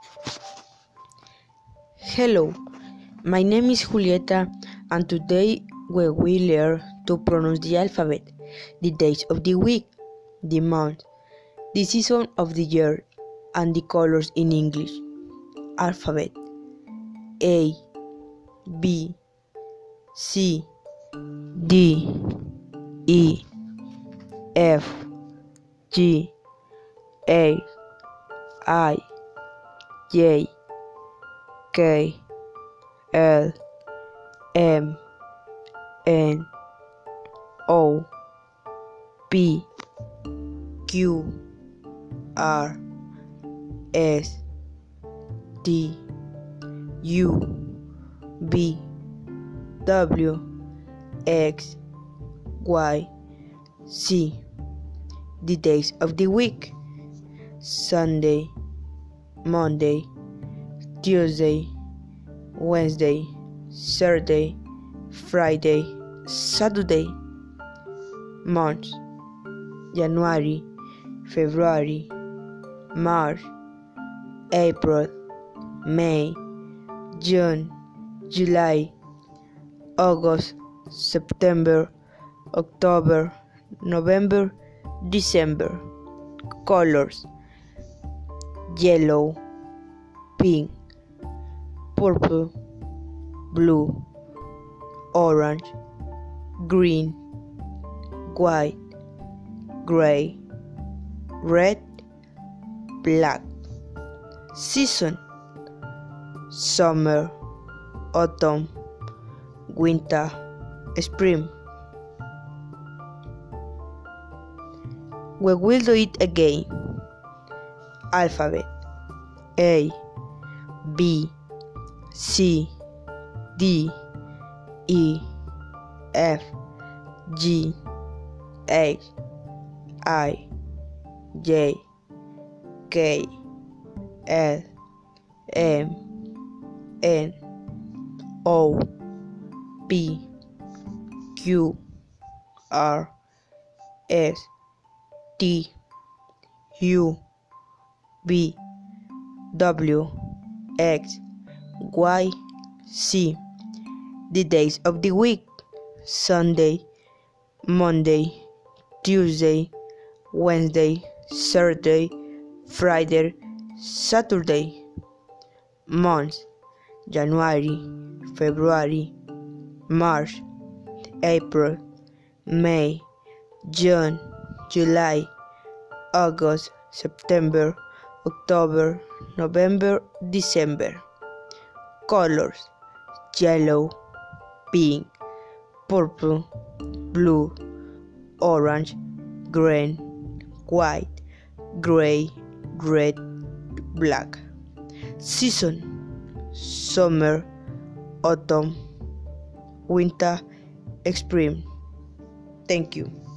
Hello, my name is Julieta, and today we will learn to pronounce the alphabet, the days of the week, the month, the season of the year, and the colors in English. Alphabet: A, B, C, D, E, F, G, H, I, J, K, L, M, N, O, P, Q, R, S, T, U, V, W, X, Y, Z. The days of the week: Sunday, Monday, Tuesday, Wednesday, Thursday, Friday, Saturday. Months: January, February, March, April, May, June, July, August, September, October, November, December. Colors: yellow, pink, purple, blue, orange, green, white, gray, red, black. Season: summer, autumn, winter, spring. We will do it again. Alphabet: A, B, C, D, E, F, G, H, I, J, K, L, M, N, O, P, Q, R, S, T, U, V, W, X, Y, Z. The days of the week: Sunday, Monday, Tuesday, Wednesday, Thursday, Friday, Saturday. Months: January, February, March, April, May, June, July, August, September, October, November, December. Colors: yellow, pink, purple, blue, orange, green, white, gray, red, black. Season: summer, autumn, winter, spring. Thank you.